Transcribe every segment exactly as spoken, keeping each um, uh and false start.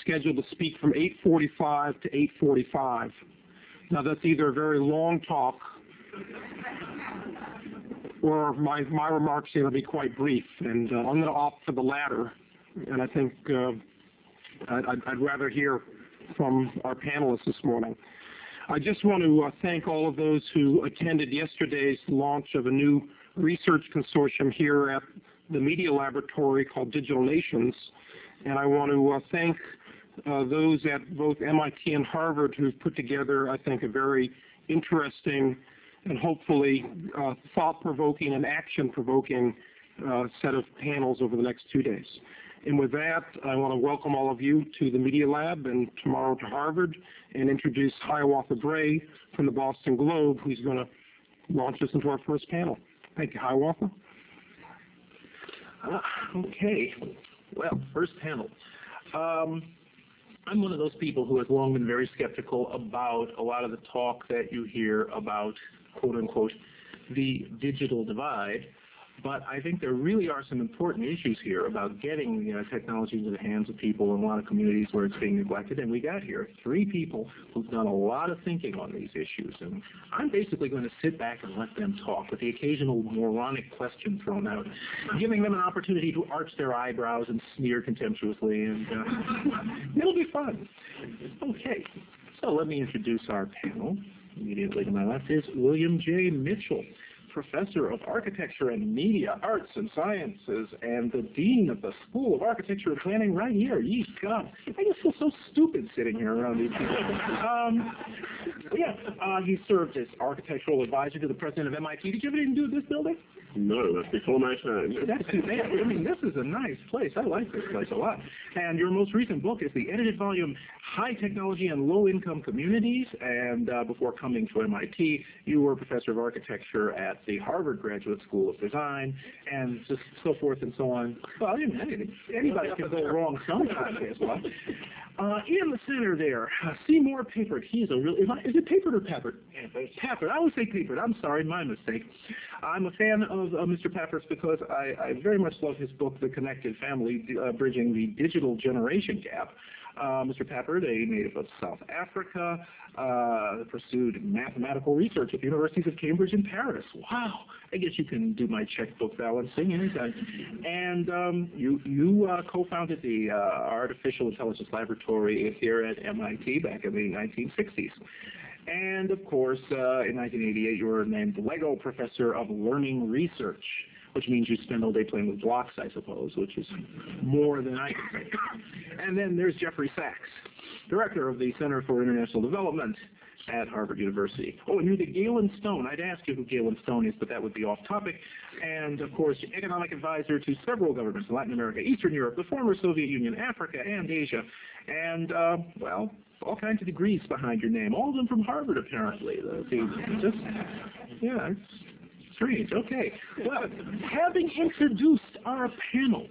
scheduled to speak from eight forty-five to eight forty-five. Now, that's either a very long talk or my, my remarks here will be quite brief, and uh, I'm going to opt for the latter, and I think uh, I'd, I'd rather hear from our panelists this morning. I just want to uh, thank all of those who attended yesterday's launch of a new research consortium here at the Media Laboratory called Digital Nations, and I want to uh, thank uh, those at both M I T and Harvard who've put together, I think, a very interesting and hopefully uh, thought-provoking and action-provoking uh, set of panels over the next two days. And with that, I want to welcome all of you to the Media Lab and tomorrow to Harvard, and introduce Hiawatha Bray from the Boston Globe, who's going to launch us into our first panel. Thank you, Hiawatha. Uh, okay. Well, first panel. Um, I'm one of those people who has long been very skeptical about a lot of the talk that you hear about, quote unquote, the digital divide. But I think there really are some important issues here about getting you know, technology into the hands of people in a lot of communities where it's being neglected. And we got here three people who've done a lot of thinking on these issues. And I'm basically going to sit back and let them talk with the occasional moronic question thrown out, giving them an opportunity to arch their eyebrows and sneer contemptuously. And uh, it'll be fun. Okay, so let me introduce our panel. Immediately to my left is William J. Mitchell, Professor of Architecture and Media Arts and Sciences, and the Dean of the School of Architecture and Planning right here. Ye God, I just feel so stupid sitting here around these people. Um, yeah, uh, he served as Architectural Advisor to the President of M I T. Did you ever even do this building? No, that's before my time. That's too bad. I mean, this is a nice place. I like this place a lot. And your most recent book is the edited volume, High Technology and Low-Income Communities. And uh, before coming to M I T, you were Professor of Architecture at the Harvard Graduate School of Design, and just so forth and so on. Well, you know, anybody can go wrong sometimes as well. Uh, in the center there, uh, Seymour Papert. He's a real, is, I, is it Papert or Papert? Papert. I always say Papert. I'm sorry, my mistake. I'm a fan of uh, Mister Papert because I, I very much love his book, The Connected Family, uh, Bridging the Digital Generation Gap. Uh, Mister Papert, a native of South Africa, uh, pursued mathematical research at the universities of Cambridge and Paris. Wow! I guess you can do my checkbook balancing anytime. And um, you, you uh, co-founded the uh, Artificial Intelligence Laboratory here at M I T back in the nineteen sixties. And of course, uh, in nineteen eighty-eight, you were named Lego Professor of Learning Research, which means you spend all day playing with blocks, I suppose, which is more than I can say. And then there's Jeffrey Sachs, Director of the Center for International Development at Harvard University. Oh, and you're the Galen Stone. I'd ask you who Galen Stone is, but that would be off topic. And, of course, economic advisor to several governments in Latin America, Eastern Europe, the former Soviet Union, Africa, and Asia. And, uh, well, all kinds of degrees behind your name, all of them from Harvard, apparently. The, the, just, yeah, it's strange. Okay. Well, having introduced our panel,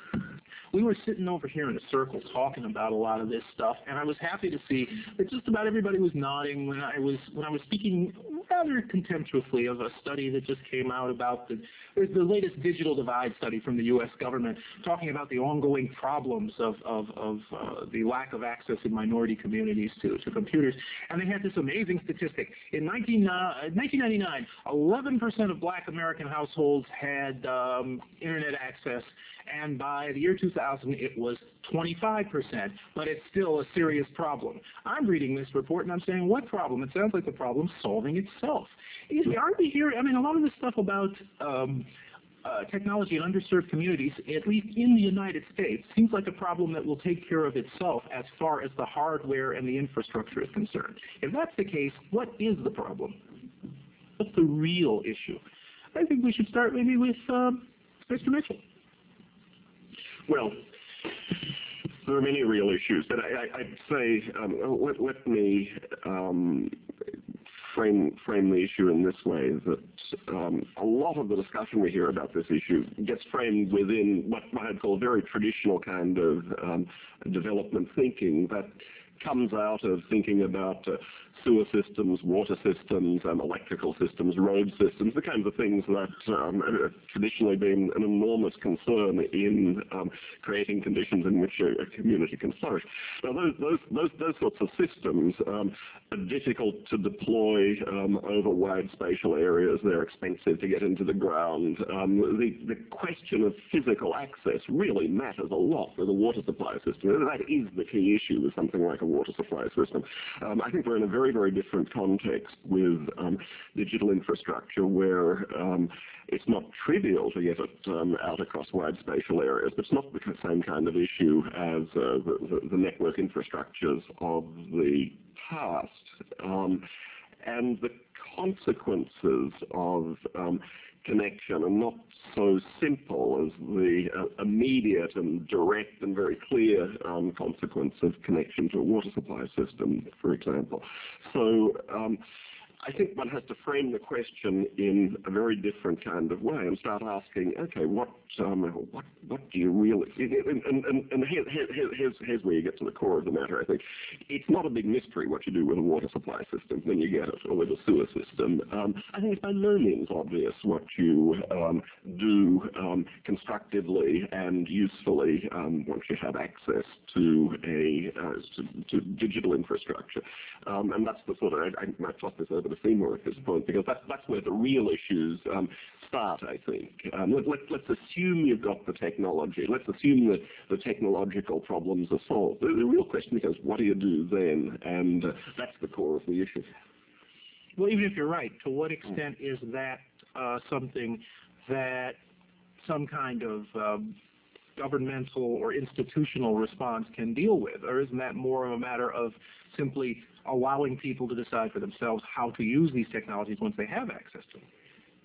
we were sitting over here in a circle talking about a lot of this stuff, and I was happy to see that just about everybody was nodding when I was when I was speaking rather contemptuously of a study that just came out about the the latest digital divide study from the U S government, talking about the ongoing problems of of, of uh, the lack of access in minority communities to, to computers. And they had this amazing statistic. In nineteen ninety-nine, eleven percent of black American households had um, internet access, and by the year two thousand, it was twenty-five percent, but it's still a serious problem. I'm reading this report, and I'm saying, what problem? It sounds like the problem's solving itself. Aren't we here? I mean, a lot of this stuff about um, uh, technology in underserved communities, at least in the United States, seems like a problem that will take care of itself as far as the hardware and the infrastructure is concerned. If that's the case, what is the problem? What's the real issue? I think we should start maybe with um, Mister Mitchell. Well, there are many real issues, but I, I, I'd say um, let, let me um, frame frame the issue in this way: that um, a lot of the discussion we hear about this issue gets framed within what I'd call a very traditional kind of um, development thinking. That comes out of thinking about uh, sewer systems, water systems, um, electrical systems, road systems, the kinds of things that um, have traditionally been an enormous concern in um, creating conditions in which a, a community can flourish. Now, those, those, those, those sorts of systems um, are difficult to deploy um, over wide spatial areas. They're expensive to get into the ground. Um, the, the question of physical access really matters a lot with a water supply system. That is the key issue with something like a water supply system. Um, I think we're in a very, very different context with um, digital infrastructure where um, it's not trivial to get it um, out across wide spatial areas, but it's not the same kind of issue as uh, the, the, the network infrastructures of the past. Um, and the consequences of um, connection are not so simple as the uh, immediate and direct and very clear um, consequence of connection to a water supply system, for example. So um, I think one has to frame the question in a very different kind of way and start asking, okay, what um, what what do you really? And, and, and, and here, here, here's, here's where you get to the core of the matter. I think it's not a big mystery what you do with a water supply system when you get it, or with a sewer system. Um, I think it's by no means obvious what you um, do um, constructively and usefully um, once you have access to a uh, to, to digital infrastructure, um, and that's the sort of I, I might toss this over to Seymour at this point, because that's that's where the real issues um, start. I think um, let, let, let's assume you've got the technology. Let's assume that the technological problems are solved. The, the real question becomes, what do you do then? And uh, that's the core of the issue. Well, even if you're right, to what extent is that uh, something that some kind of um, governmental or institutional response can deal with? Or isn't that more of a matter of simply allowing people to decide for themselves how to use these technologies once they have access to them?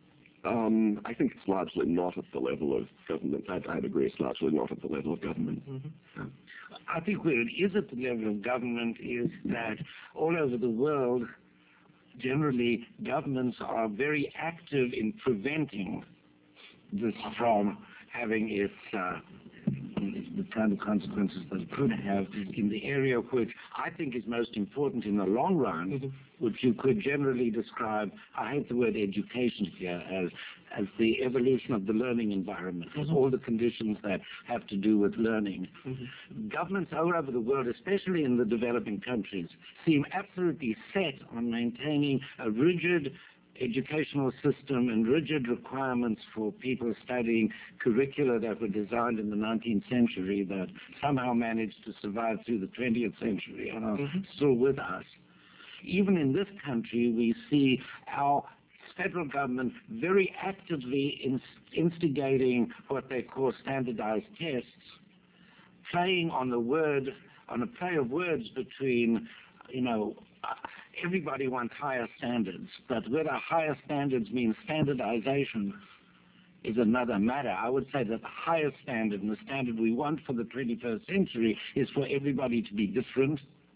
Um, I think it's largely not at the level of government. I'd, I'd agree it's largely not at the level of government. Mm-hmm. Yeah. I think where it is at the level of government is that all over the world, generally, governments are very active in preventing this from having its uh, the kind of consequences that it could have in the area which I think is most important in the long run, mm-hmm. which you could generally describe, I hate the word education here, as as the evolution of the learning environment, mm-hmm. as all the conditions that have to do with learning. Mm-hmm. Governments all over the world, especially in the developing countries, seem absolutely set on maintaining a rigid educational system and rigid requirements for people studying curricula that were designed in the nineteenth century that somehow managed to survive through the twentieth century and are mm-hmm. still with us. Even in this country, we see our federal government very actively inst instigating what they call standardized tests, playing on the word, on a play of words between, you know, uh, everybody wants higher standards, but whether higher standards means standardization is another matter. I would say that the highest standard and the standard we want for the twenty-first century is for everybody to be different.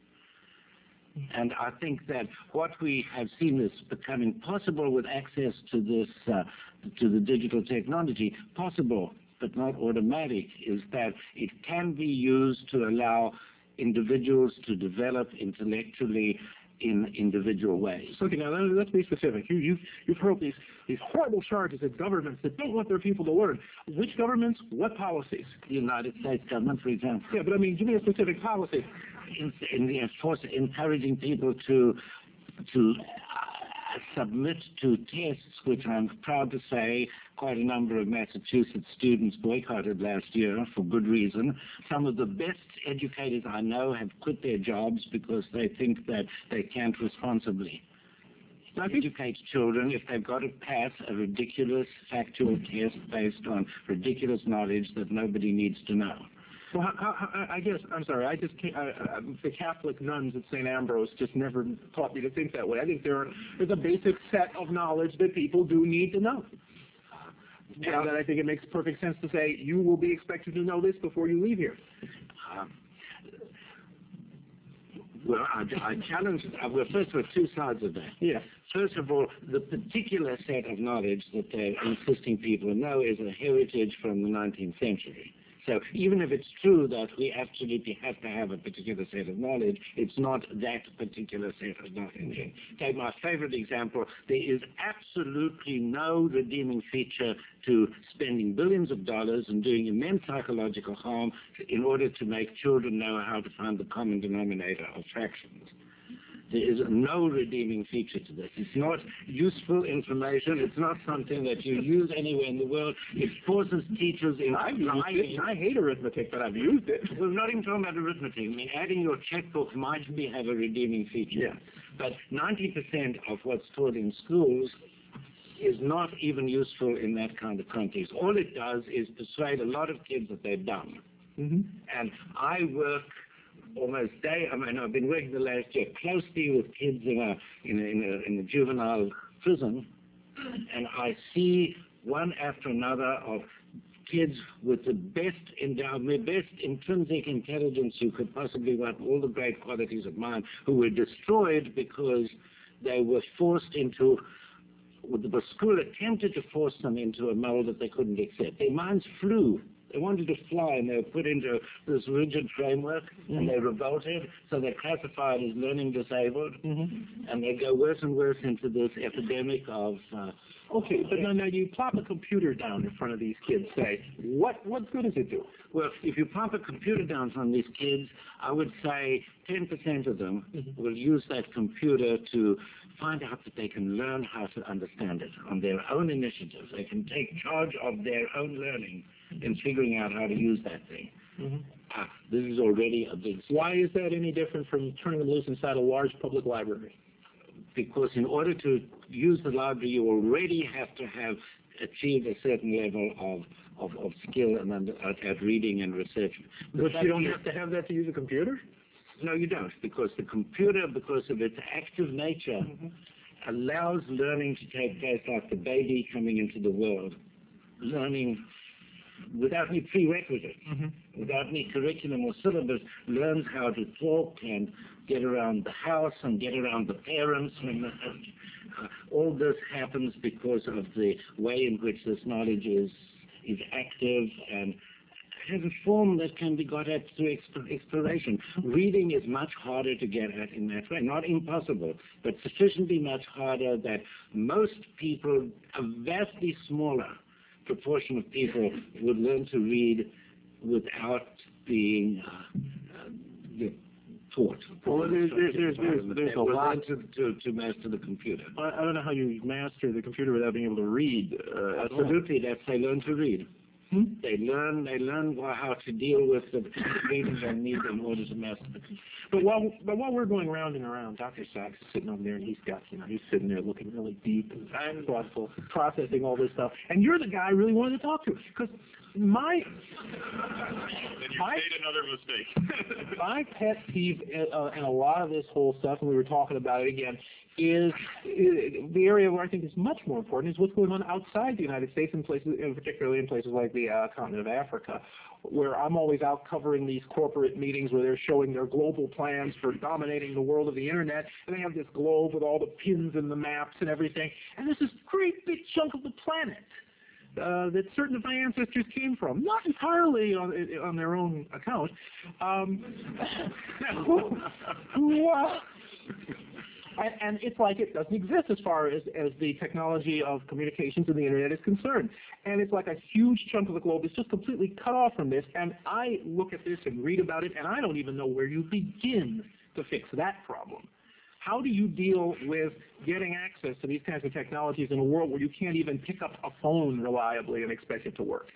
And I think that what we have seen is becoming possible with access to this, uh, to the digital technology, possible but not automatic, is that it can be used to allow individuals to develop intellectually in individual ways. Okay, now let's be specific. You, you've, you've heard these, these horrible charges at governments that don't want their people to learn. Which governments? What policies? The United States government, for example. Yeah, but I mean, give me a specific policy. In, in the force, encouraging people to to uh, submit to tests, which I'm proud to say quite a number of Massachusetts students boycotted last year for good reason. Some of the best educators I know have quit their jobs because they think that they can't responsibly educate children if they've got to pass a ridiculous factual test based on ridiculous knowledge that nobody needs to know. Well, how, how, I guess, I'm sorry, I just can't, I, I, the Catholic nuns at Saint Ambrose just never taught me to think that way. I think there are, there's a basic set of knowledge that people do need to know. Yeah. And that I think it makes perfect sense to say, you will be expected to know this before you leave here. Um, well, I, I challenge, uh, well, first there are two sides of that. Yeah. First of all, the particular set of knowledge that they're insisting people know is a heritage from the nineteenth century. So even if it's true that we absolutely have to have a particular set of knowledge, it's not that particular set of knowledge. Take my favorite example. There is absolutely no redeeming feature to spending billions of dollars and doing immense psychological harm in order to make children know how to find the common denominator of fractions. There is no redeeming feature to this. It's not useful information. It's not something that you use anywhere in the world. It forces teachers in I've used it. I hate arithmetic, but I've used it. We're not even talking about arithmetic. I mean, adding your checkbook might be have a redeeming feature. Yeah. But ninety percent of what's taught in schools is not even useful in that kind of context. All it does is persuade a lot of kids that they're dumb. Mm-hmm. And I work almost day, I mean, I've been working the last year closely with kids in a, in a, in a, in a juvenile prison, and I see one after another of kids with the best endowment, best intrinsic intelligence you could possibly want, all the great qualities of mind, who were destroyed because they were forced into, the school attempted to force them into a mold that they couldn't accept. Their minds flew. They wanted to fly, and they were put into this rigid framework, mm-hmm. and they revolted, so they're classified as learning disabled, mm-hmm. and they go worse and worse into this epidemic of... Uh, okay, but now, now you plop a computer down in front of these kids, say, what, what good does it do? Well, if you plop a computer down from these kids, I would say ten percent of them mm-hmm. will use that computer to find out that they can learn how to understand it on their own initiative. They can take charge of their own learning in figuring out how to use that thing. Mm-hmm. Ah, this is already a big step. Why is that any different from turning them loose inside a large public library? Because in order to use the library, you already have to have achieved a certain level of, of, of skill and under, at, at reading and research. But you don't have to have that to use a computer? No, you don't, because the computer, because of its active nature, mm-hmm. allows learning to take place like the baby coming into the world. Learning without any prerequisites, mm-hmm. without any curriculum or syllabus, learns how to talk and get around the house and get around the parents. When the, uh, all this happens because of the way in which this knowledge is is active and has a form that can be got at through exp- exploration. Reading is much harder to get at in that way. Not impossible, but sufficiently much harder that most people, a vastly smaller proportion of people, would learn to read without being uh, uh, taught. Well, there's, there's, there's, there's, there's a lot to, to, to master the computer. I, I don't know how you master the computer without being able to read. Uh, Absolutely, that's they learn to read. Hmm? They learn. They learn how to deal with the reading they need in order to master the computer. But while but while we're going round and around, Doctor Sachs is sitting over there, and he's got you know he's sitting there looking really deep and thoughtful, processing all this stuff, and you're the guy I really wanted to talk to because my Then you my, made another mistake. my pet peeve in, uh, in a lot of this whole stuff, and we were talking about it again, is, is the area where I think is much more important is what's going on outside the United States, in places, and particularly in places like the uh, continent of Africa, where I'm always out covering these corporate meetings where they're showing their global plans for dominating the world of the internet, and they have this globe with all the pins and the maps and everything, and this is a great big chunk of the planet uh, that certain of my ancestors came from, not entirely on, on their own account. Um, who, who, uh, And, and it's like it doesn't exist as far as, as the technology of communications and the internet is concerned. And it's like a huge chunk of the globe is just completely cut off from this. And I look at this and read about it, and I don't even know where you begin to fix that problem. How do you deal with getting access to these kinds of technologies in a world where you can't even pick up a phone reliably and expect it to work?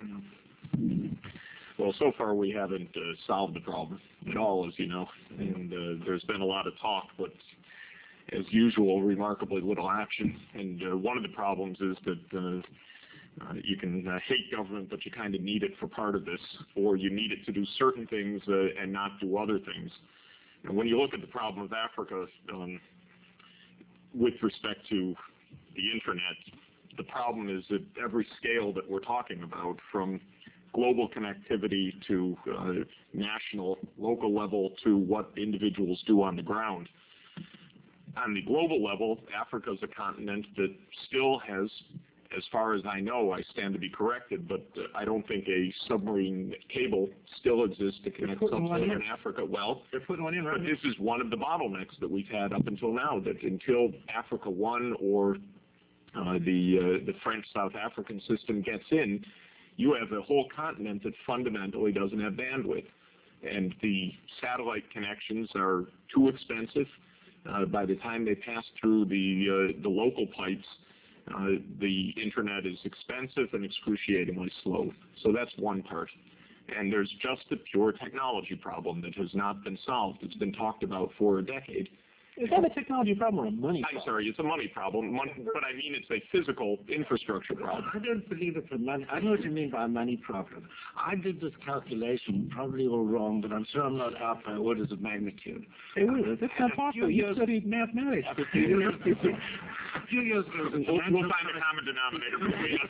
Well, so far we haven't uh, solved the problem at all, as you know. And uh, there's been a lot of talk, but as usual, remarkably little action. And uh, one of the problems is that uh, uh, you can uh, hate government, but you kind of need it for part of this, or you need it to do certain things uh, and not do other things. And when you look at the problem of Africa um, with respect to the internet, the problem is at every scale that we're talking about, from global connectivity to uh, national, local level, to what individuals do on the ground. On the global level, Africa is a continent that still has as far as I know, I stand to be corrected, but uh, I don't think a submarine cable still exists to connect sub-Saharan Africa. Well, They're putting one in right but now. this is one of the bottlenecks that we've had up until now, that until Africa One or uh, the, uh, the French South African system gets in, you have a whole continent that fundamentally doesn't have bandwidth. And the satellite connections are too expensive. Uh, by the time they pass through the, uh, the local pipes, uh, the internet is expensive and excruciatingly slow. So that's one part. And there's just a pure technology problem that has not been solved. It's been talked about for a decade. Is that a technology problem or a money problem? I'm sorry, it's a money problem, money, but I mean it's a physical infrastructure problem. I don't believe it's a money. I know what you mean by a money problem. I did this calculation, probably all wrong, but I'm sure I'm not out by orders of magnitude. Hey, wait, that's not possible. You studied mathematics. A few years ago, a few years ago, there was a We'll, financial we'll find a common denominator between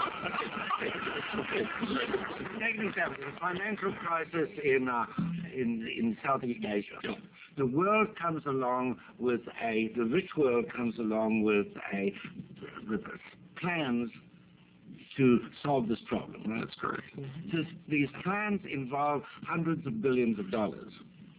us. Take an example. There's a financial crisis in uh, in in Southeast Asia. The world comes along with a the rich world comes along with a with plans to solve this problem. Right? That's correct. This, these plans involve hundreds of billions of dollars.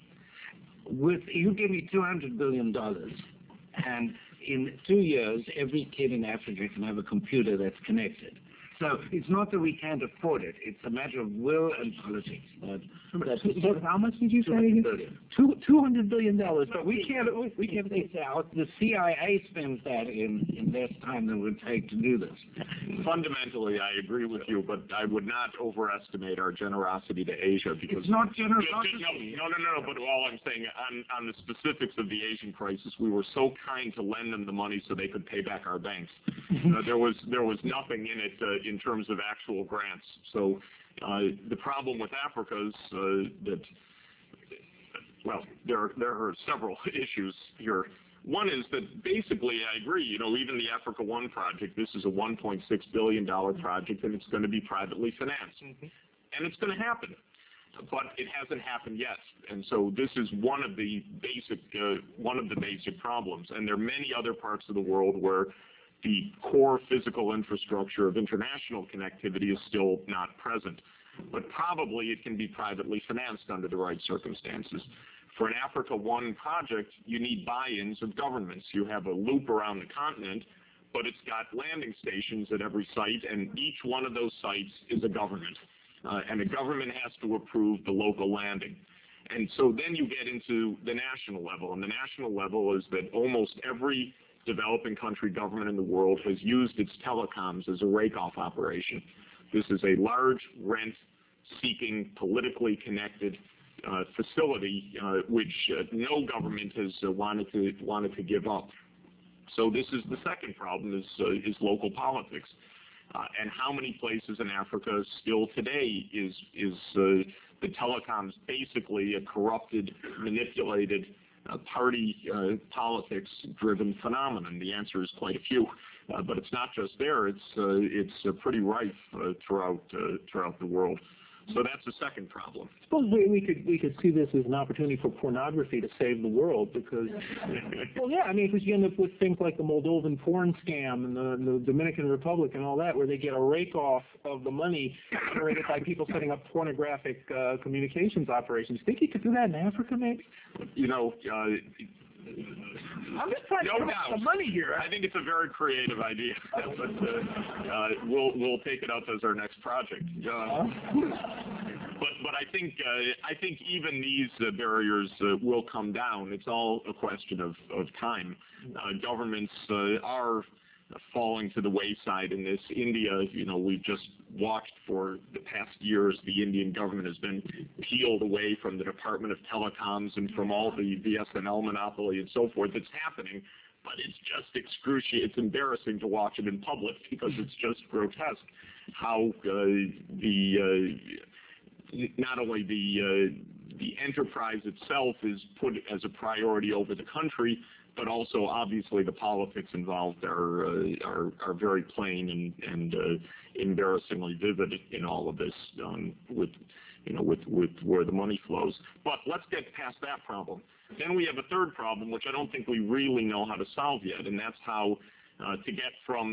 With you give me two hundred billion dollars, and in two years, every kid in Africa can have a computer that's connected. So it's not that we can't afford it. It's a matter of will and politics. That, that How much did you say? billion. Two two hundred billion dollars. But we can't. We can't. It's out. The C I A spends that in, in less time than it would take to do this. Fundamentally, I agree with you, but I would not overestimate our generosity to Asia because It's not Ju- ju- generosity. No, no, no, no, but all I'm saying, on, on the specifics of the Asian crisis, we were so kind to lend them the money so they could pay back our banks. Uh, there was there was nothing in it uh, in terms of actual grants. So uh, the problem with Africa is uh, that, well, there are, there are several issues here. One is that basically, I agree, you know, even the Africa One project, this is a one point six billion dollars project, and it's going to be privately financed. Mm-hmm. And it's going to happen. But it hasn't happened yet, and so this is one of the basic uh, one of the basic problems. And there are many other parts of the world where the core physical infrastructure of international connectivity is still not present. But probably it can be privately financed under the right circumstances. For an Africa One project, you need buy-ins of governments. You have a loop around the continent, but it's got landing stations at every site, and each one of those sites is a government. Uh, and the government has to approve the local landing. And so then you get into the national level. And the national level is that almost every developing country government in the world has used its telecoms as a rake-off operation. This is a large rent-seeking, politically connected uh, facility uh, which uh, no government has uh, wanted to wanted to give up. So this is the second problem: is uh, is local politics. Uh, and how many places in Africa still today is is uh, the telecoms basically a corrupted, manipulated, uh, party uh, politics-driven phenomenon? The answer is quite a few, uh, but it's not just there. It's uh, it's uh, pretty rife uh, throughout uh, throughout the world. So that's the second problem. Suppose we, we could we could see this as an opportunity for pornography to save the world, because, well, yeah, I mean, because you end up with things like the Moldovan porn scam and the, the Dominican Republic and all that, where they get a rake off of the money generated by people setting up pornographic uh, communications operations. Think you could do that in Africa, maybe? You know, uh, I'm just trying no to come doubt. up with some money here. I think it's a very creative idea, but uh, uh, we'll we'll take it up as our next project. Uh, but but I think uh, I think even these uh, barriers uh, will come down. It's all a question of of time. Uh, governments uh, are falling to the wayside in this. India, you know, we've just watched for the past years, the Indian government has been peeled away from the Department of Telecoms and from all the B S N L monopoly and so forth. It's happening, but it's just excruciating. It's embarrassing to watch it in public because it's just grotesque how uh, the uh, not only the uh, the enterprise itself is put as a priority over the country, but also obviously the politics involved are uh, are, are very plain and and uh, embarrassingly vivid in all of this, um, with you know with with where the money flows. But let's get past that problem. Then we have a third problem, which I don't think we really know how to solve yet, and that's how uh, to get from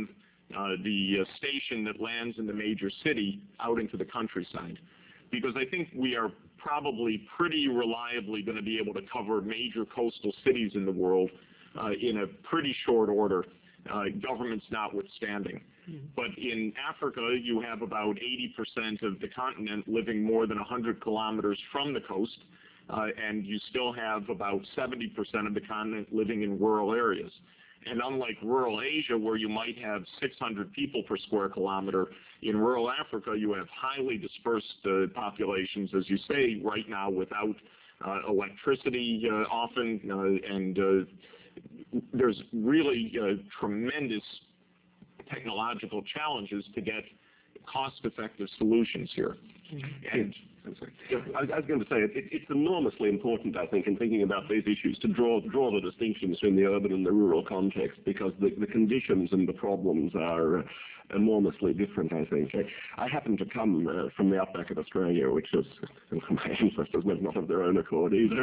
uh, the uh, station that lands in the major city out into the countryside. Because I think we are probably pretty reliably going to be able to cover major coastal cities in the world uh, in a pretty short order, uh, governments notwithstanding. Mm-hmm. But in Africa, you have about eighty percent of the continent living more than one hundred kilometers from the coast, uh, and you still have about seventy percent of the continent living in rural areas. And unlike rural Asia, where you might have six hundred people per square kilometer, in rural Africa you have highly dispersed uh, populations, as you say, right now without uh, electricity uh, often, uh, and uh, there's really uh, tremendous technological challenges to get cost-effective solutions here. Mm-hmm. And I'm sorry. Yeah, I, was, I was going to say, it, it's enormously important, I think, in thinking about these issues to draw draw the distinctions between the urban and the rural context, because the, the conditions and the problems are uh, enormously different, I think. I, I happen to come uh, from the outback of Australia, which is, my ancestors went not of their own accord either.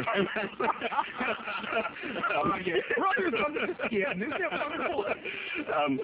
um, Brothers under the skin, isn't that wonderful? Um,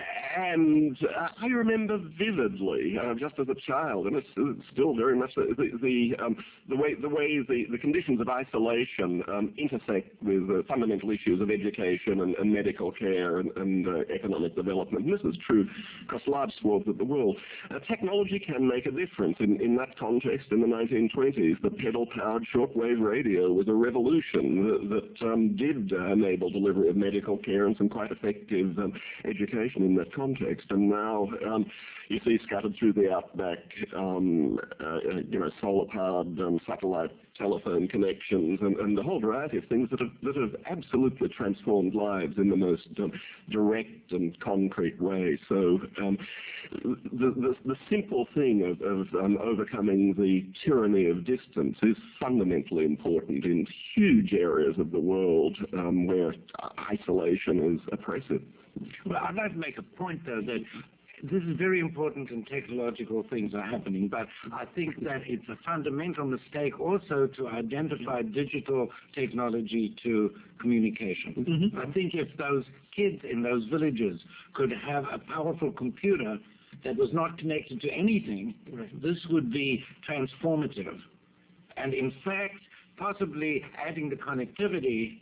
and uh, I remember vividly, uh, just as a child, and it's, it's still very much the the, the, um, the way the way the, the conditions of isolation um, intersect with uh, fundamental issues of education and, and medical care and, and uh, economic development. And this is true across large swaths of the world. Uh, technology can make a difference. In, in that context, in the nineteen twenties, the pedal-powered shortwave radio was a revolution that, that um, did uh, enable delivery of medical care and some quite effective um, education in that context. And now um, you see scattered through the outback, um, uh, you know, solar-powered um, satellite telephone connections and, and a whole variety of things that have, that have absolutely transformed lives in the most um, direct and concrete way. So um, the, the, the simple thing of, of um, overcoming the tyranny of distance is fundamentally important in huge areas of the world um, where isolation is oppressive. Well, I'd like to make a point, though, that this is very important and technological things are happening, but I think that it's a fundamental mistake also to identify digital technology to communication. Mm-hmm. I think if those kids in those villages could have a powerful computer that was not connected to anything, right, this would be transformative. And in fact, possibly adding the connectivity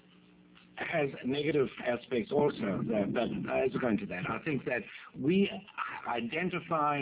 has negative aspects also, that, but I was going to that. I think that we identify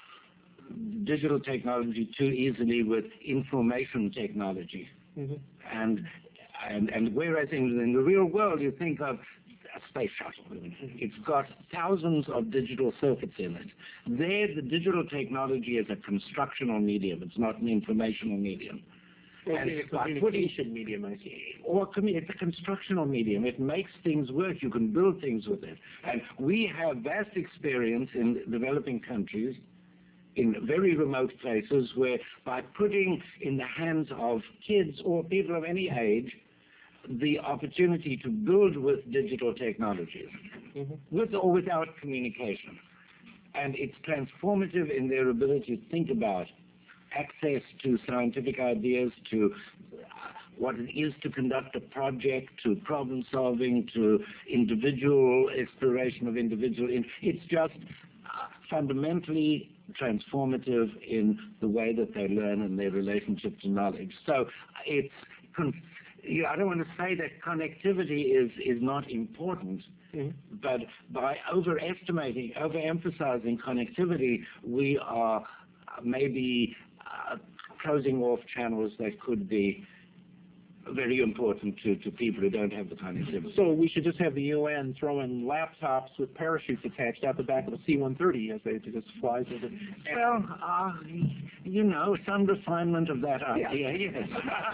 digital technology too easily with information technology. Mm-hmm. and, and and whereas in, in the real world you think of a space shuttle. It's got thousands of digital circuits in it. There, the digital technology is a constructional medium. It's not an informational medium. Well, and it's a communication medium, I see. Or it's a constructional medium. It makes things work. You can build things with it. And we have vast experience in developing countries, in very remote places, where by putting in the hands of kids or people of any age the opportunity to build with digital technologies, mm-hmm. with or without communication. And it's transformative in their ability to think about access to scientific ideas, to what it is to conduct a project, to problem solving, to individual exploration of individual. It's just uh, fundamentally transformative in the way that they learn and their relationship to knowledge. So it's, you know, I don't want to say that connectivity is, is not important, mm-hmm. but by overestimating, overemphasizing connectivity, we are maybe Uh, closing off channels that could be very important to, to people who don't have the connectivity. So we should just have the U N throw in laptops with parachutes attached out the back of a C one thirty as they just flies with it. Well, uh, you know, some refinement of that idea, yeah. Yes.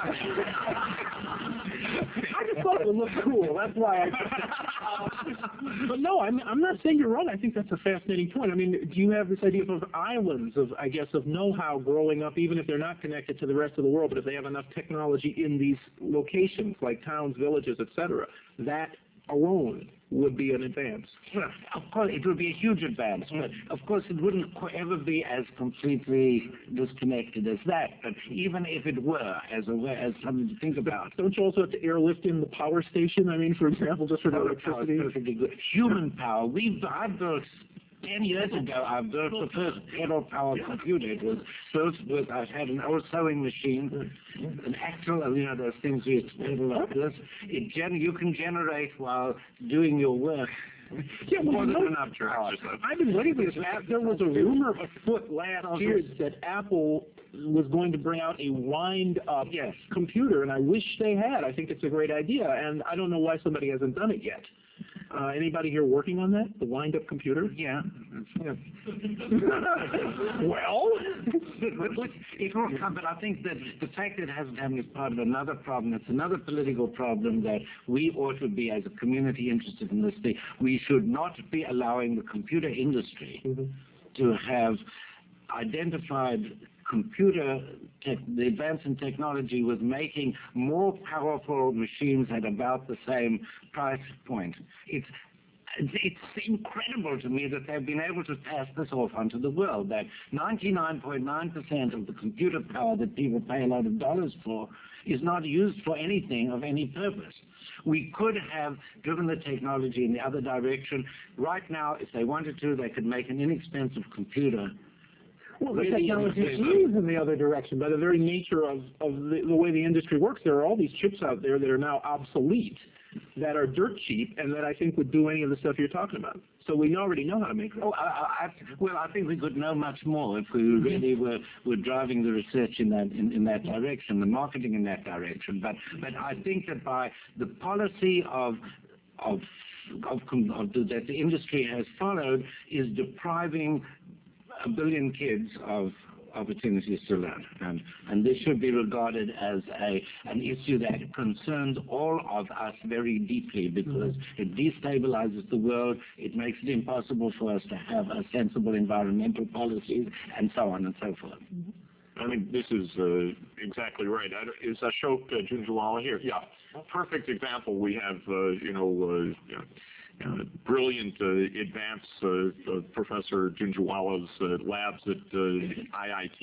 I just thought it would look cool. That's why I... But no, I'm, I'm not saying you're wrong. I think that's a fascinating point. I mean, do you have this idea of islands, of, I guess, of know-how growing up, even if they're not connected to the rest of the world, but if they have enough technology in these locations, like towns, villages, et cetera, that alone would be an advance. Well, of course, it would be a huge advance, but of course it wouldn't qu- ever be as completely disconnected as that. But even if it were, as a way, as something to think about. Don't you also have to airlift in the power station? I mean, for example, just for the Solar power is electricity? perfectly good. Human power. We've I built ten years ago. I built the first pedal powered computer. It was built with. I had an old sewing machine, an actual. You know those things we pedal like this. It gen. You can generate while doing your work. Yeah, well, More you than know, enough power. I've been waiting for this. There was a rumor afoot last year that Apple was going to bring out a wind-up Yes. computer, and I wish they had. I think it's a great idea, and I don't know why somebody hasn't done it yet. Uh, anybody here working on that, the wind-up computer? Yeah. Yeah. Well, But look, it will come, but I think that the fact that it hasn't happened is part of another problem. It's another political problem that we ought to be, as a community, interested in this thing. We should not be allowing the computer industry mm-hmm. to have identified computer, tech, the advance in technology was making more powerful machines at about the same price point. It's It's incredible to me that they've been able to pass this off onto the world, that ninety-nine point nine percent of the computer power that people pay a lot of dollars for is not used for anything of any purpose. We could have driven the technology in the other direction. Right now, if they wanted to, they could make an inexpensive computer. well, the Really technology inexpensive. is in the other direction. By the very nature of, of the, the way the industry works, there are all these chips out there that are now obsolete, that are dirt cheap, and that I think would do any of the stuff you're talking about. So we already know how to make them. Oh, I, I, well, I think we could know much more if we really were, were driving the research in that in, in that direction, the marketing in that direction. But but I think that by the policy of of of, of the, that the industry has followed is depriving a billion kids of opportunities to learn, and and this should be regarded as a an issue that concerns all of us very deeply, because it destabilizes the world, it makes it impossible for us to have a sensible environmental policies, and so on and so forth. I think this is uh, exactly right. I, don't- is Ashok uh, Junjunwala here? Yeah, perfect example. We have, uh, you know, uh, you know Uh, brilliant uh, advance uh, uh, Professor Junjunwala's uh, labs at uh, I I T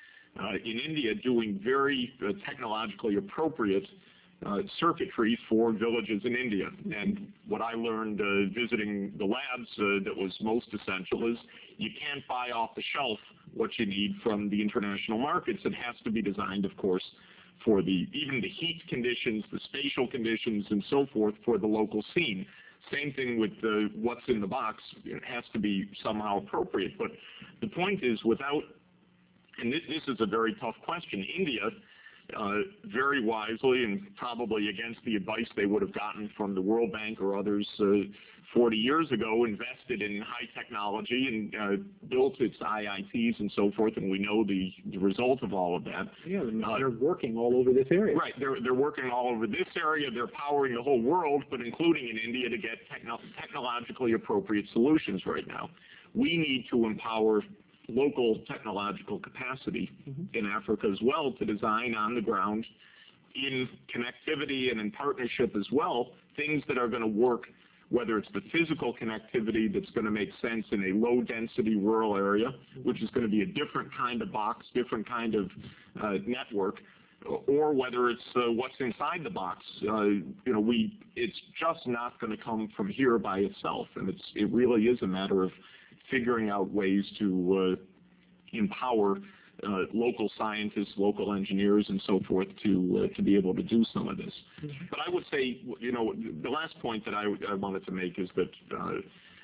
uh, in India doing very uh, technologically appropriate uh, circuitry for villages in India. And what I learned uh, visiting the labs uh, that was most essential is you can't buy off the shelf what you need from the international markets. It has to be designed, of course, for the even the heat conditions, the spatial conditions, and so forth for the local scene. Same thing with uh, what's in the box. It has to be somehow appropriate. But the point is, without, and this, this is a very tough question, India, uh, very wisely and probably against the advice they would have gotten from the World Bank or others uh, forty years ago, invested in high technology and uh, built its I I Ts and so forth, and we know the, the result of all of that. Yeah, Uh, they're working all over this area. Right, they're they're working all over this area. They're powering the whole world, but including in India, to get techno technologically appropriate solutions right now. We need to empower local technological capacity mm-hmm. in Africa as well to design on the ground, in connectivity and in partnership as well, things that are going to work. Whether it's the physical connectivity that's going to make sense in a low-density rural area, which is going to be a different kind of box, different kind of uh, network, or whether it's uh, what's inside the box. Uh, you know, we it's just not going to come from here by itself, and it's it really is a matter of figuring out ways to uh, empower Uh, local scientists, local engineers, and so forth to uh, to be able to do some of this. Mm-hmm. But I would say, you know, the last point that I, I wanted to make is that uh,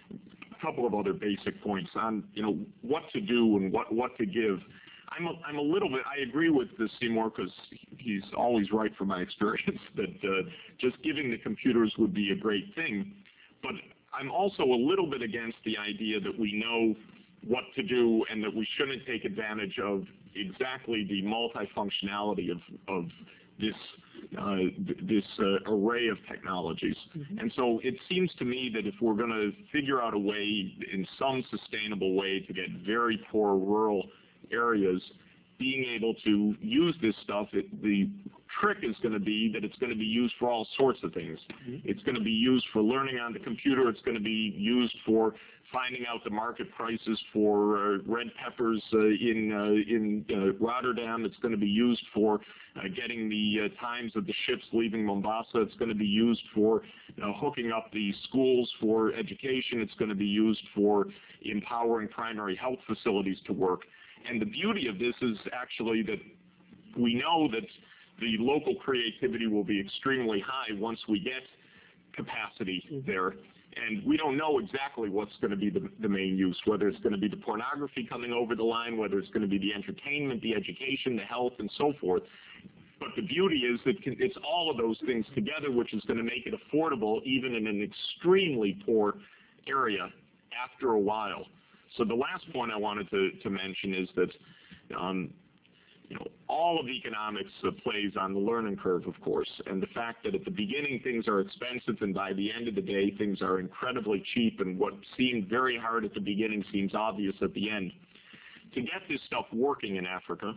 a couple of other basic points on, you know, what to do and what what to give. I'm a, I'm a little bit. I agree with the Seymour, because he's always right from my experience, that uh, just giving the computers would be a great thing. But I'm also a little bit against the idea that we know what to do and that we shouldn't take advantage of exactly the multifunctionality of, of this uh, this uh, array of technologies. Mm-hmm. And so it seems to me that if we're going to figure out a way in some sustainable way to get very poor rural areas being able to use this stuff. It, the trick is going to be that it's going to be used for all sorts of things. It's going to be used for learning on the computer. It's going to be used for finding out the market prices for uh, red peppers uh, in uh, in uh, Rotterdam. It's going to be used for uh, getting the uh, times of the ships leaving Mombasa. It's going to be used for uh, hooking up the schools for education. It's going to be used for empowering primary health facilities to work. And the beauty of this is actually that we know that the local creativity will be extremely high once we get capacity there. And we don't know exactly what's going to be the, the main use, whether it's going to be the pornography coming over the line, whether it's going to be the entertainment, the education, the health, and so forth. But the beauty is that it's all of those things together, which is going to make it affordable even in an extremely poor area after a while. So the last point I wanted to, to mention is that um, you know, all of economics uh, plays on the learning curve, of course, and the fact that at the beginning things are expensive and by the end of the day things are incredibly cheap, and what seemed very hard at the beginning seems obvious at the end. To get this stuff working in Africa,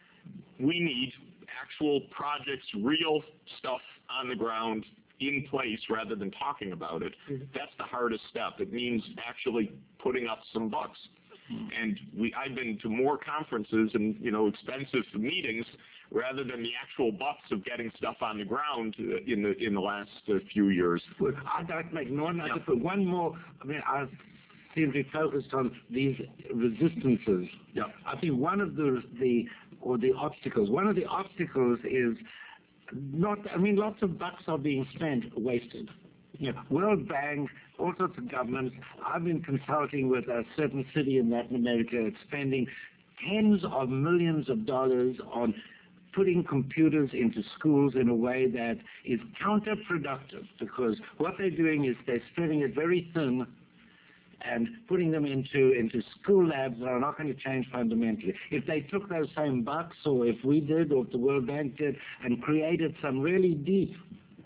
we need actual projects, real stuff on the ground in place rather than talking about it. Mm-hmm. That's the hardest step. It means actually putting up some bucks. And we, I've been to more conferences and, you know, expensive meetings rather than the actual bucks of getting stuff on the ground uh, in the in the last uh, few years. Well, I'd like to make one, yeah. put one more. I mean, I seem to be focused on these resistances. Yeah. I think one of the the or the obstacles. One of the obstacles is not. I mean, lots of bucks are being spent wasted. You know, World Bank, all sorts of governments. I've been consulting with a certain city in Latin America, spending tens of millions of dollars on putting computers into schools in a way that is counterproductive, because what they're doing is they're spreading it very thin and putting them into, into school labs that are not going to change fundamentally. If they took those same bucks, or if we did, or if the World Bank did, and created some really deep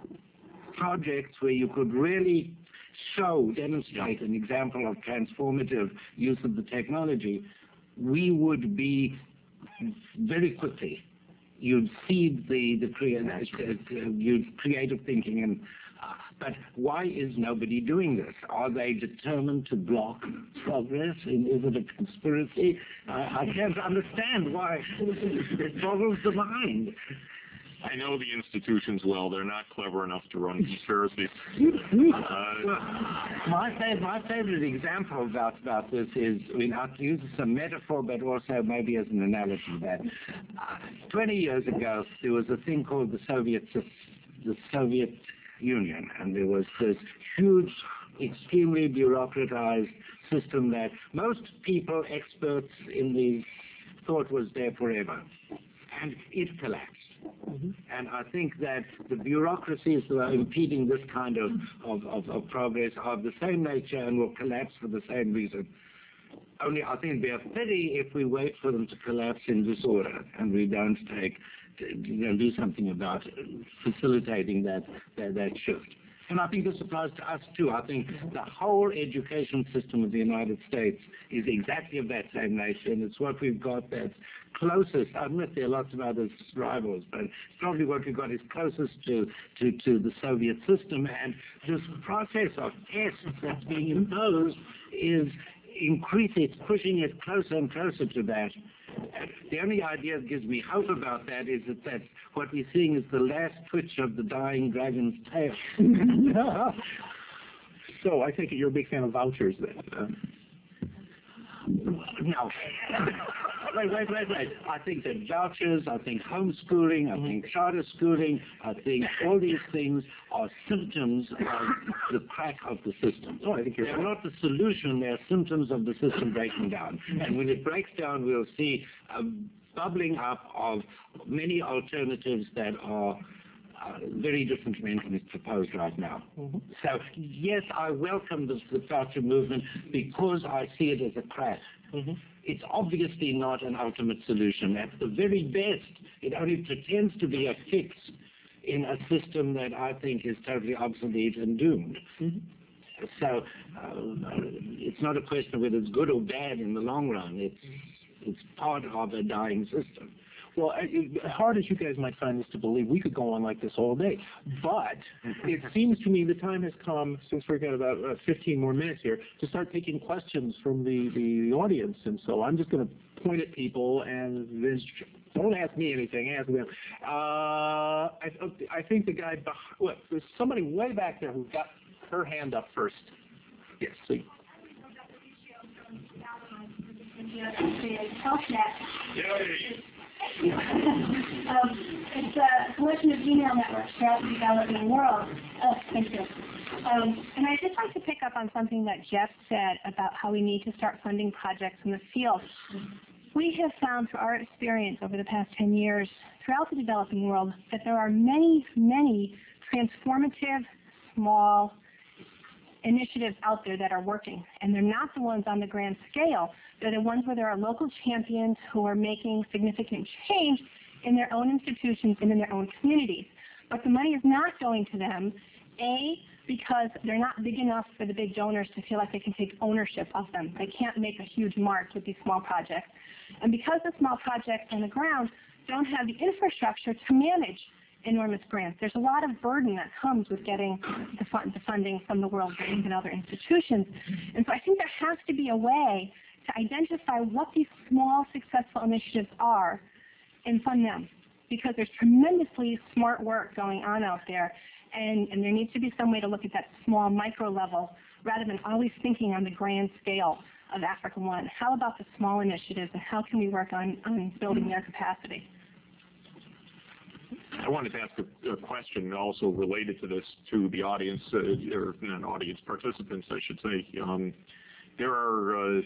projects where you could really show, demonstrate an example of transformative use of the technology, we would be very quickly, you'd see the, the creative, you'd creative thinking. And uh, but why is nobody doing this? Are they determined to block progress? And is it a conspiracy? I, I can't understand why. It boggles the mind. I know the institutions well. They're not clever enough to run conspiracies. uh, well, my, fav my favorite example about, about this is, I mean, I'll use this as a metaphor, but also maybe as an analogy, that uh, twenty years ago, there was a thing called the Soviet, the Soviet Union, and there was this huge, extremely bureaucratized system that most people, experts in these, thought was there forever. And it collapsed. Mm-hmm. And I think that the bureaucracies that are impeding this kind of, of, of, of progress are of the same nature and will collapse for the same reason. Only I think it would be a pity if we wait for them to collapse in disorder and we don't take, you know, do something about facilitating that, that, that shift. And I think this applies to us too. I think the whole education system of the United States is exactly of that same nature, and it's what we've got that's closest. I admit there are lots of other rivals, but it's probably what we've got is closest to, to, to the Soviet system. And this process of tests that's being imposed is increasing, it's pushing it closer and closer to that. And the only idea that gives me hope about that is that that's, what we're seeing is the last twitch of the dying dragon's tail. So I take it you're a big fan of vouchers then. Uh, no. Wait, wait, wait, wait. I think that vouchers, I think homeschooling, I think charter schooling, I think all these things are symptoms of the crack of the system. Oh, I think you're They're not the solution, they're symptoms of the system breaking down. And when it breaks down, we'll see a bubbling up of many alternatives that are Uh, very different from anything that's proposed right now. Mm-hmm. So, yes, I welcome this, the voucher movement because I see it as a crack. Mm-hmm. It's obviously not an ultimate solution. At the very best, it only pretends to be a fix in a system that I think is totally obsolete and doomed. Mm-hmm. So, uh, it's not a question of whether it's good or bad in the long run. It's It's part of a dying system. Well, as hard as you guys might find this to believe, we could go on like this all day. But it seems to me the time has come, since we've got about uh, fifteen more minutes here, to start taking questions from the, the audience. And so I'm just going to point at people and then don't ask me anything, ask them. Uh, I, I think the guy, beh- look, there's somebody way back there who got her hand up first. Yes, please. um, it's a collection of email networks throughout the developing world. Oh, thank you. Um, and I'd just like to pick up on something that Jeff said about how we need to start funding projects in the field. We have found through our experience over the past ten years throughout the developing world that there are many, many transformative, small initiatives out there that are working. And they're not the ones on the grand scale. They're the ones where there are local champions who are making significant change in their own institutions and in their own communities. But the money is not going to them, A, because they're not big enough for the big donors to feel like they can take ownership of them. They can't make a huge mark with these small projects. And because the small projects on the ground don't have the infrastructure to manage enormous grants. There's a lot of burden that comes with getting the, fund, the funding from the World Bank and other institutions. And so I think there has to be a way to identify what these small successful initiatives are and fund them. Because there's tremendously smart work going on out there. And, and there needs to be some way to look at that small micro level rather than always thinking on the grand scale of Africa One. How about the small initiatives and how can we work on, on building their capacity? I wanted to ask a, a question also related to this to the audience, uh, or not audience, participants, I should say. Um, there are a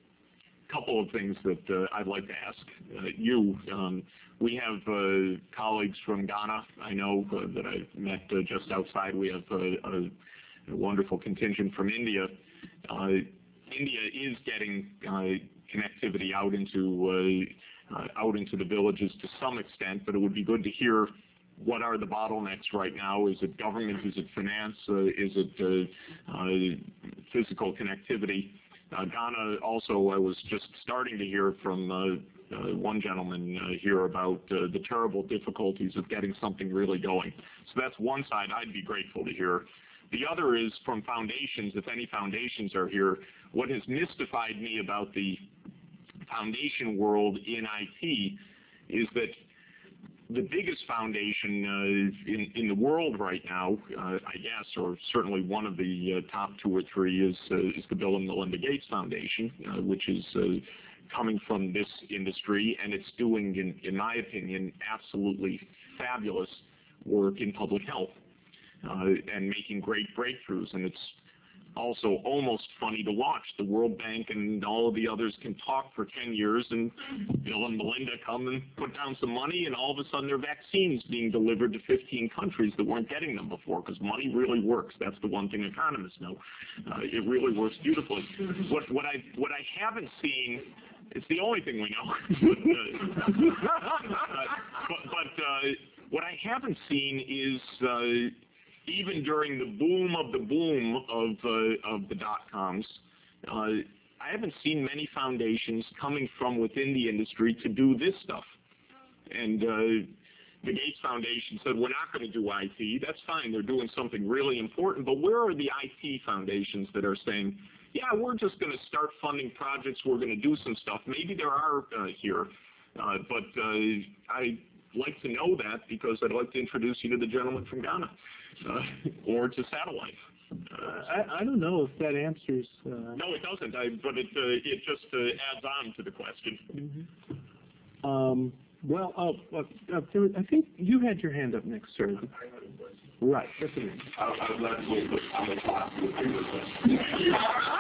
couple of things that uh, I'd like to ask uh, you. Um, we have uh, colleagues from Ghana, I know, uh, that I've met uh, just outside. We have uh, a, a wonderful contingent from India. Uh, India is getting uh, connectivity out into uh, Uh, out into the villages to some extent, but it would be good to hear what are the bottlenecks right now. Is it government? Is it finance? Uh, is it uh, uh, physical connectivity? Uh, Ghana also, I was just starting to hear from uh, uh, one gentleman uh, here about uh, the terrible difficulties of getting something really going. So that's one side I'd be grateful to hear. The other is from foundations, if any foundations are here. What has mystified me about the foundation world in I T is that the biggest foundation uh, in, in the world right now, uh, I guess, or certainly one of the uh, top two or three is, uh, is the Bill and Melinda Gates Foundation, uh, which is uh, coming from this industry, and it's doing, in, in my opinion, absolutely fabulous work in public health uh, and making great breakthroughs. And it's also almost funny to watch. The World Bank and all of the others can talk for ten years, and Bill and Melinda come and put down some money, and all of a sudden there are vaccines being delivered to fifteen countries that weren't getting them before, because money really works. That's the one thing economists know. Uh, it really works beautifully. What, what, I, what I haven't seen, it's the only thing we know, but, uh, but, but uh, what I haven't seen is uh, even during the boom of the boom of uh, of the dot-coms, uh, I haven't seen many foundations coming from within the industry to do this stuff. And uh, the Gates Foundation said, we're not going to do I T. That's fine. They're doing something really important. But where are the I T foundations that are saying, yeah, we're just going to start funding projects. We're going to do some stuff. Maybe there are uh, here. Uh, but uh, I'd like to know that because I'd like to introduce you to the gentleman from Ghana. Uh, or to satellite. Uh, I, I don't know if that answers. Uh... No, it doesn't. I, but it uh, it just uh, adds on to the question. Mm-hmm. Um, well, uh, uh, there, I think you had your hand up next, sir. Right. That's it. I, I would like to wait, but I'm going to ask you a previous question.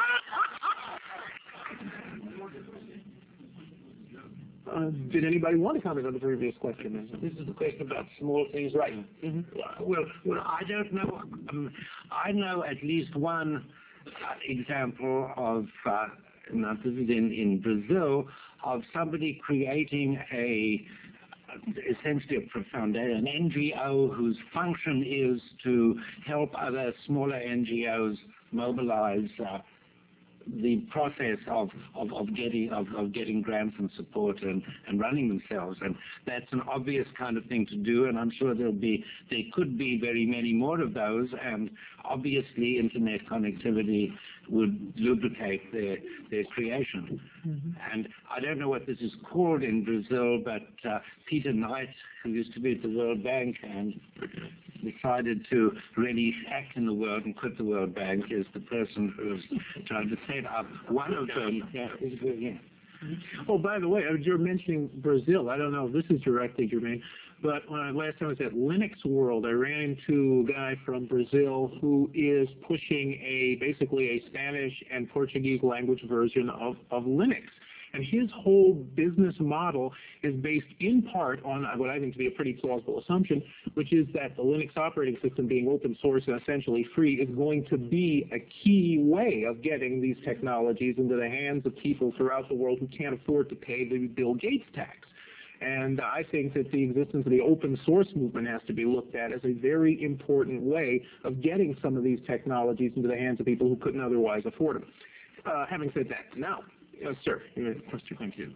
Uh, did anybody want to comment on the previous question? This is the question about small things, right? Mm-hmm. Well, well, I don't know. Um, I know at least one uh, example of, uh, now this is in, in Brazil, of somebody creating a, essentially a foundation, an N G O whose function is to help other smaller N G Os mobilize uh, the process of, of, of getting of, of getting grants and support and, and running themselves. And that's an obvious kind of thing to do, and I'm sure there'll be there could be very many more of those, and obviously internet connectivity would lubricate their their creation. Mm-hmm. And I don't know what this is called in Brazil, but uh, Peter Knight, who used to be at the World Bank and decided to really act in the world and quit the World Bank, is the person who's trying to set up one of them. Yeah, yeah. Oh, by the way, you're mentioning Brazil. I don't know if this is directly germane, but when I, last time I was at Linux World, I ran into a guy from Brazil who is pushing a basically a Spanish and Portuguese language version of, of Linux. And his whole business model is based in part on what I think to be a pretty plausible assumption, which is that the Linux operating system, being open source and essentially free, is going to be a key way of getting these technologies into the hands of people throughout the world who can't afford to pay the Bill Gates tax. And I think that the existence of the open source movement has to be looked at as a very important way of getting some of these technologies into the hands of people who couldn't otherwise afford them. Uh, having said that, now, yes, sir, you have a question. Thank you.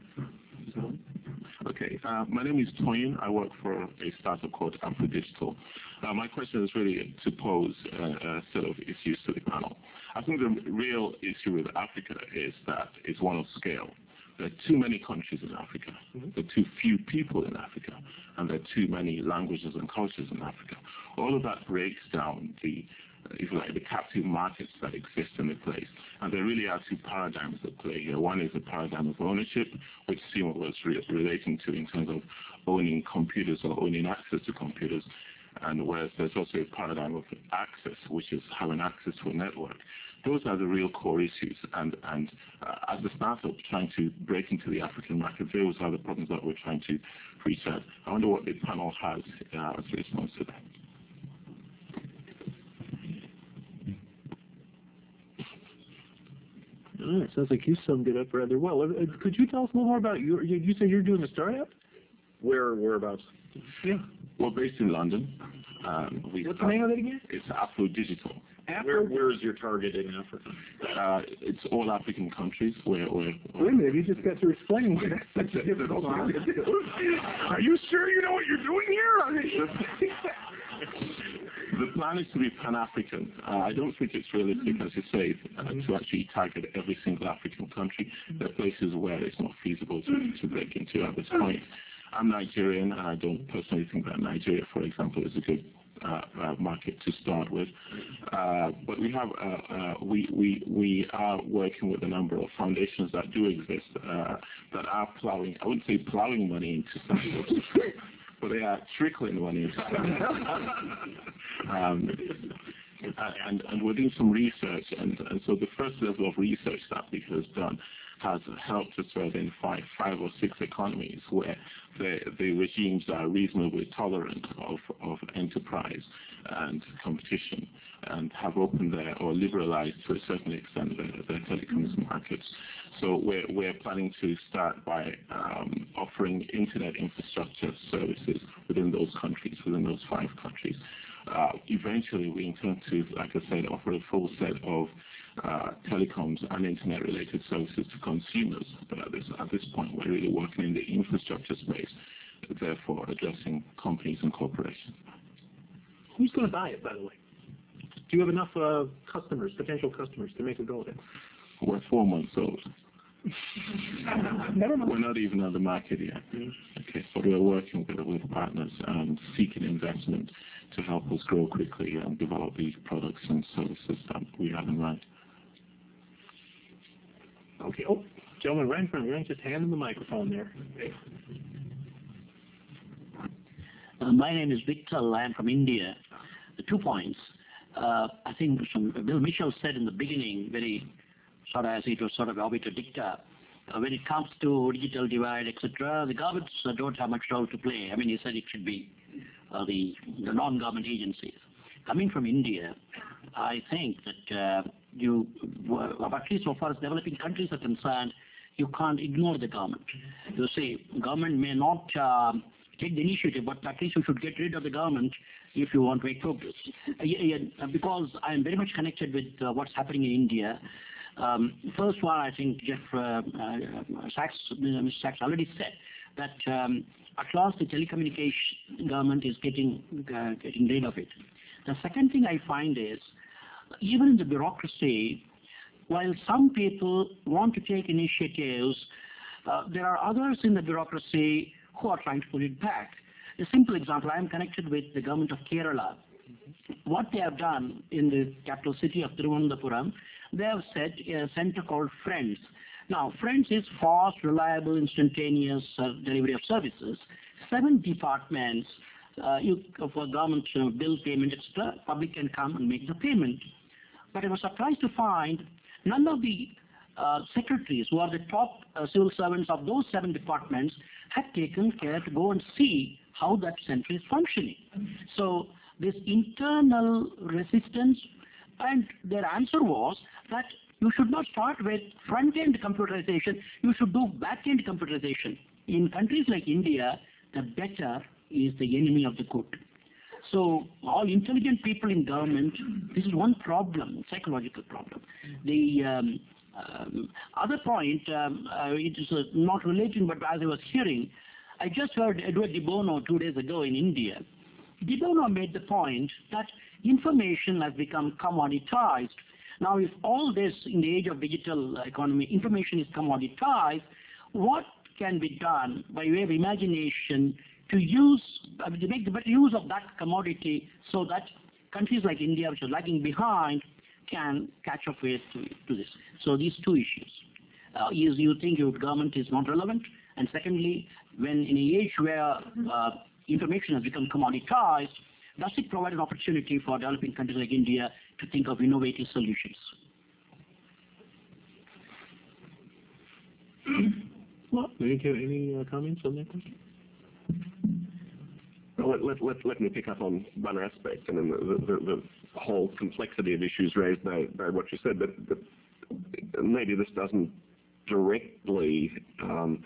Okay, uh, my name is Toyin. I work for a startup called Afro Digital. Uh, my question is really to pose uh, a set of issues to the panel. I think the real issue with Africa is that it's one of scale. There are too many countries in Africa. Mm-hmm. There are too few people in Africa, and there are too many languages and cultures in Africa. All of that breaks down the if you like, the captive markets that exist in the place. And there really are two paradigms at play here. One is the paradigm of ownership, which Seymour was re relating to in terms of owning computers or owning access to computers. And whereas there's also a paradigm of access, which is having access to a network. Those are the real core issues. And, and uh, as a startup trying to break into the African market, those are the problems that we're trying to reach out. I wonder what the panel has uh, as a response to that. All right, sounds like you summed it up rather well. Uh, could you tell us a little more about your? You, you said you're doing a startup. Where whereabouts? Yeah. We're based in London. Um, we What's the name of it again? It's Afro Digital. Afro? Where where is your target in Africa? Uh, it's all African countries. Where where. Wait a minute, you just got to explain why that's such a difficult thing to do. Are you sure you know what you're doing here? The plan is to be Pan-African. Uh, I don't think it's realistic, as you say, uh, mm-hmm. to actually target every single African country. There are places where it's not feasible to, to break into at this point. I'm Nigerian, and I don't personally think that Nigeria, for example, is a good uh, uh, market to start with. Uh, but we have uh, uh, we we we are working with a number of foundations that do exist uh, that are plowing. I wouldn't say plowing money into startups. But they are trickling money into um, and, and we're doing some research, and, and so the first level of research that we has done has helped us to identify five or six economies where the, the regimes are reasonably tolerant of, of enterprise and competition, and have opened their or liberalized to a certain extent their, their telecoms markets. So we're, we're planning to start by um, offering internet infrastructure services within those countries, within those five countries. Uh, eventually, we intend to, like I said, offer a full set of uh, telecoms and internet-related services to consumers. But at this, at this point, we're really working in the infrastructure space, therefore addressing companies and corporations. Who's going to buy it, by the way? Do you have enough uh, customers, potential customers, to make a go of it? We're four months old. Never mind. We're not even on the market yet. Mm-hmm. Okay, but we're working with, with partners and seeking investment to help us grow quickly and develop these products and services that we have in mind. Okay. Oh, gentleman right in front of you, just hand him the microphone there. Uh, my name is Victor. I'm from India. The two points. Uh, I think some, Bill Mitchell said in the beginning, very sort of as it was sort of obiter dicta, uh, when it comes to digital divide, et cetera, the governments uh, don't have much role to play. I mean, he said it should be uh, the, the non-government agencies. Coming from India, I think that uh, you, well, at least so far as developing countries are concerned, you can't ignore the government. You see, government may not uh, take the initiative, but at least you should get rid of the government if you want to make progress. Uh, yeah, yeah, because I am very much connected with uh, what's happening in India. Um, first one, I think Jeff uh, uh, Sachs, Mister Sachs already said that um, at last the telecommunication government is getting uh, getting rid of it. The second thing I find is, even in the bureaucracy, while some people want to take initiatives, uh, there are others in the bureaucracy who are trying to pull it back. A simple example, I am connected with the government of Kerala. What they have done in the capital city of Thiruvananthapuram, they have set a center called Friends. Now, Friends is fast, reliable, instantaneous uh, delivery of services. Seven departments, uh, you, for government uh, bill payment, et cetera, public can come and make the payment. But I was surprised to find none of the uh, secretaries, who are the top uh, civil servants of those seven departments, had taken care to go and see how that center is functioning. So this internal resistance, and their answer was that you should not start with front-end computerization, you should do back-end computerization. In countries like India, the better is the enemy of the good. So all intelligent people in government, this is one problem, psychological problem. The um, um, other point, um, uh, it is uh, not related, but as I was hearing, I just heard Edward de Bono two days ago in India. De Bono made the point that information has become commoditized. Now, if all this in the age of digital economy, information is commoditized, what can be done by way of imagination to use, I mean, to make the better use of that commodity so that countries like India, which are lagging behind, can catch up with to, to this. So these two issues. Uh, is you think your government is not relevant? And secondly, when in an age where uh, information has become commoditized, does it provide an opportunity for developing countries like India to think of innovative solutions? Well, any, any uh, comments on that question? Well, let, let, let, let me pick up on one aspect, and then the, the, the whole complexity of issues raised by, by what you said, but, but maybe this doesn't directly um,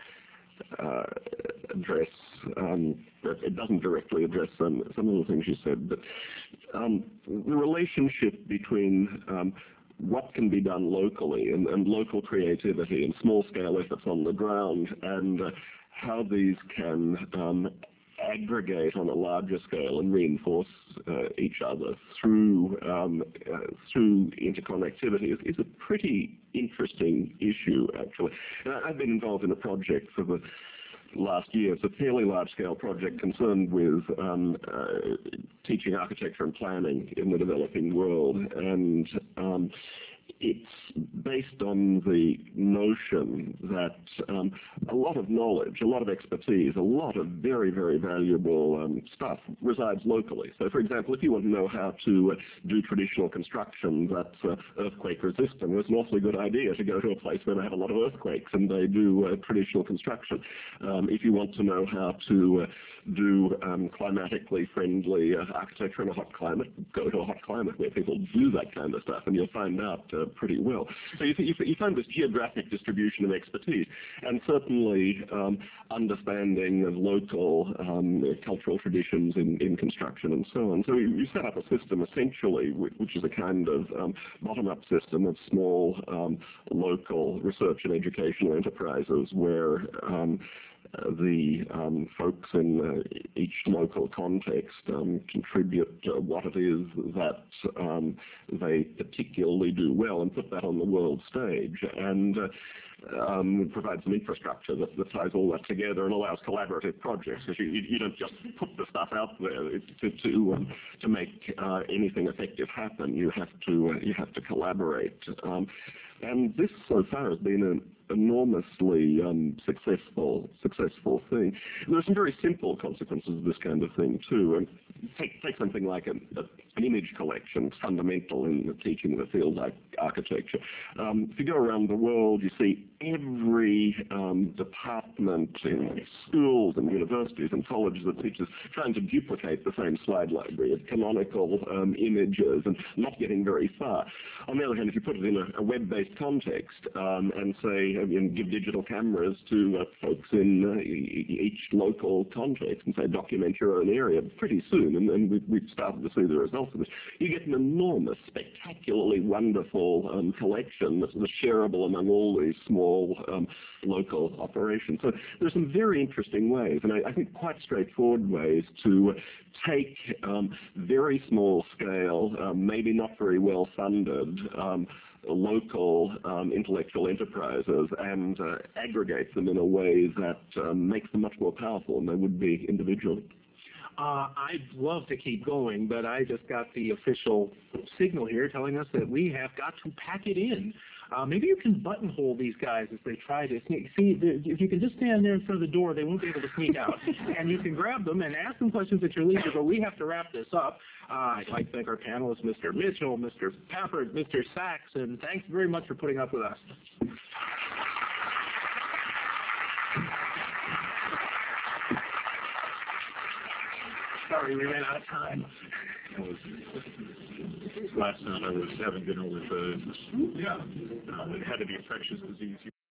uh, address, um, it doesn't directly address some, some of the things you said, but um, the relationship between um, what can be done locally and, and local creativity and small-scale efforts on the ground, and uh, how these can um, aggregate on a larger scale and reinforce uh, each other through um, uh, through interconnectivity is, is a pretty interesting issue, actually. And I've been involved in a project for the last year. It's a fairly large-scale project concerned with um, uh, teaching architecture and planning in the developing world, and um, it's based on the notion that um, a lot of knowledge, a lot of expertise, a lot of very, very valuable um, stuff resides locally. So, for example, if you want to know how to uh, do traditional construction that's uh, earthquake resistant, it's an awfully good idea to go to a place where they have a lot of earthquakes and they do uh, traditional construction. Um, if you want to know how to uh, do um, climatically friendly uh, architecture in a hot climate, go to a hot climate where people do that kind of stuff, and you'll find out uh, pretty well. So you, you, you find this geographic distribution of expertise, and certainly um, understanding of local um, cultural traditions in, in construction and so on. So you, you set up a system essentially, which is a kind of um, bottom-up system of small um, local research and educational enterprises where um, Uh, the um, folks in uh, each local context um, contribute uh, what it is that um, they particularly do well and put that on the world stage, and uh, um, provide some infrastructure that, that ties all that together and allows collaborative projects, because you, you, you don't just put the stuff out there to to, um, to make uh, anything effective happen. You have to uh, you have to collaborate, um, and this so far has been an enormously um, successful successful thing. And there are some very simple consequences of this kind of thing too. And take take something like a, a, an image collection. It's fundamental in the teaching of the field like architecture. Um, if you go around the world, you see every um, department development in schools and universities and colleges and teachers trying to duplicate the same slide library of canonical um, images and not getting very far. On the other hand, if you put it in a, a web-based context um, and say, I mean, give digital cameras to uh, folks in uh, each local context and say, document your own area, pretty soon, and, and we've, we've started to see the results of this, you get an enormous, spectacularly wonderful um, collection that's, that's shareable among all these small um, local operations. So there's some very interesting ways, and I, I think quite straightforward ways to take um, very small scale, um, maybe not very well funded, um, local um, intellectual enterprises and uh, aggregate them in a way that um, makes them much more powerful than they would be individually. Uh, I'd love to keep going, but I just got the official signal here telling us that we have got to pack it in. Uh, maybe you can buttonhole these guys as they try to sneak. See, if you can just stand there in front of the door, they won't be able to sneak out. And you can grab them and ask them questions at your leisure, but we have to wrap this up. Uh, I'd like to thank our panelists, Mister Mitchell, Mister Papert, Mister Sachs, and thanks very much for putting up with us. Sorry, we ran out of time. Last night I was having dinner with uh, yeah. uh, the head of the infectious disease